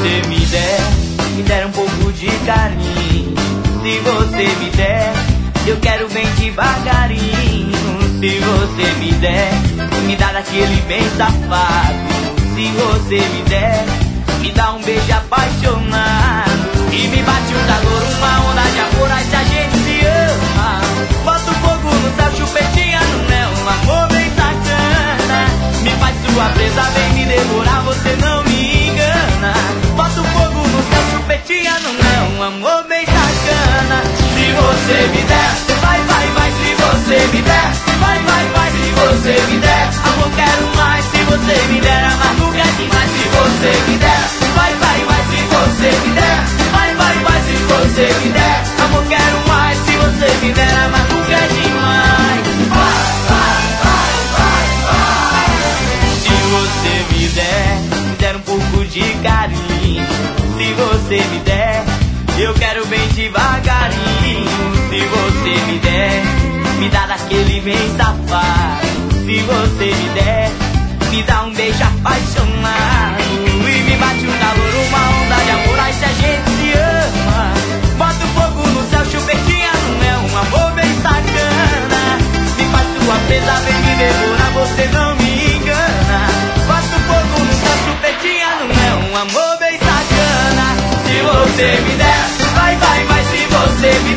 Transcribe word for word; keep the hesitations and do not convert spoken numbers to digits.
você me der, me der um pouco de carinho. Se você me der, eu quero bem devagarinho. Se você me der, me dá daquele bem safado. Se você me der, me dá um beijo apaixonado. E me bate um calor, uma onda de amor, aí se a gente se ama. Bota o fogo no céu, chupetinha no mel, um amor bem sacana. Me faz sua presa, vem me devorar, você não me engana. Bota o fogo no céu, chupetinha no mel, um amor bem sacana. Se você me der, vai, vai, vai, se você me der, vai, vai, vai, se você me der, amor quero mais, se você me der, amar nunca é demais. Se você me der, vai, vai, vai, se você me der, vai, vai, vai, se você me der, amor quero mais, se você me der, amar nunca é demais. Vai, vai, vai, vai, vai. Se você me der, me der um pouco de carinho. Se você me der, eu quero bem devagarinho. Se você me der, me dá daquele bem safado. Se você me der, me dá um beijo apaixonado. E me bate um calor, uma onda de amor, aí se a gente se ama. Bota o fogo no céu, chupetinha no mel, um amor bem sacana. Me faz sua presa, vem me devorar, você não me engana. Bota o fogo no céu, chupetinha no mel, um amor bem sacana. Se você me der, vai, vai, vai, se você me